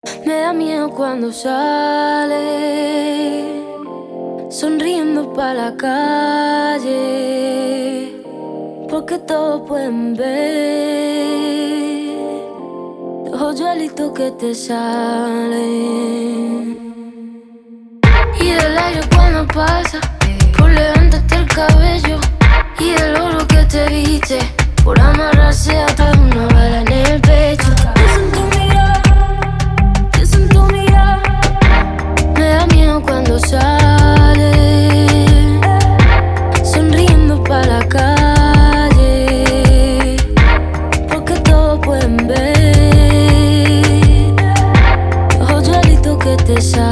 Me da miedo cuando sale, sonriendo pa' la calle, porque todos pueden ver los hoyuelitos que te salen. Y del aire cuando pasa, por levantarte el cabello, y del oro que te viste, por amarrarse hasta una bala en el pecho. Te siento mirar, me da miedo cuando sale, sonriendo pa' la calle, porque todos pueden ver los hoyuelitos que te salen.